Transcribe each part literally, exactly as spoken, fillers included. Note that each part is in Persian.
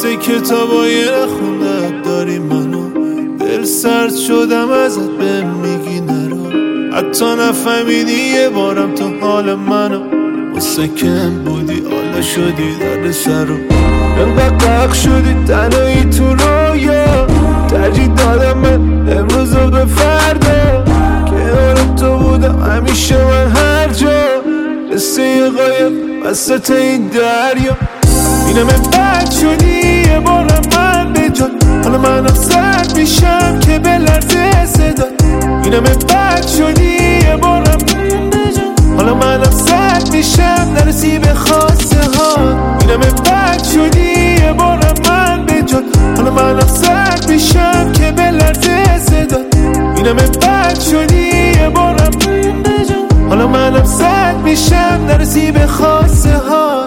مثل کتابای نخونده داری منو، دل سرد شدم ازت به میگی نرو، حتی نفهمیدی یه بارم تو حال منو، واسه کم بودی حالا شدی درد سر رو، انقدر غرق شدی تنهایی تو رویا، ترجیح دادم من امروز رو به فردا، کنار تو بودم همیشه من هر جا، مثل یه قایق وسط این دریا، اینم بد شدی یه بارم من به جات، حالا منم سرد میشم که به لرزه صدا، اینم بد شدی یه بارم من به جات، حالا منم سرد میشم نرسی به خواسته ها، اینم بد شدی یه بارم من به جات، حالا منم سرد میشم که به لرزه صدا، اینم بد شدی یه بارم من به جات، حالا منم سرد میشم نرسی به خواسته ها.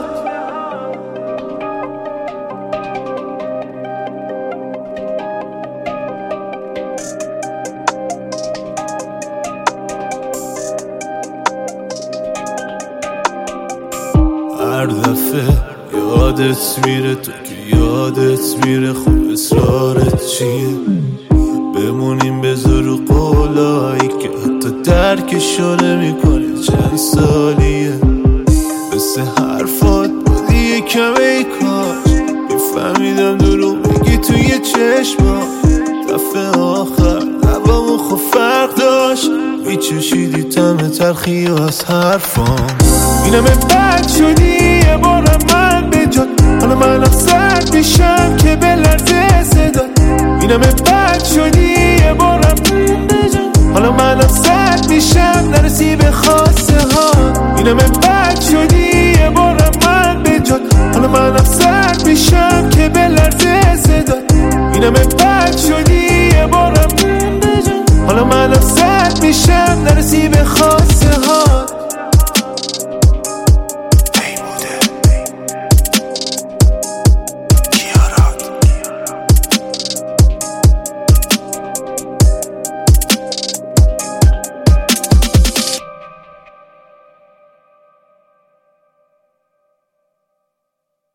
هر دفعه یادت میره تو که یادت میره، خب اصرارت چیه؟ بمونیم به زور قولایی که حتی درکشو نمی‌کنی، چند سالیه مثل حرفات بودی یه کمه کاش میفهمیدم دروغ میگی توی چشما، دفعه آخر لبامو خب فرق داشت میچشیدی تم تلخی از حرفام، اینم بد شدی یه بارم من به جات، حالا منم سرد میشم که به لرزه صدا، اینم بد شدی یه بارم من به جات، حالا منم سرد میشم نرسی به خواسته ها، اینم بد شدی یه بارم من به جات، حالا منم سرد میشم که به لرزه صدا، اینم بد شدی یه بارم من به جات، حالا منم سرد میشم نرسی به خواسته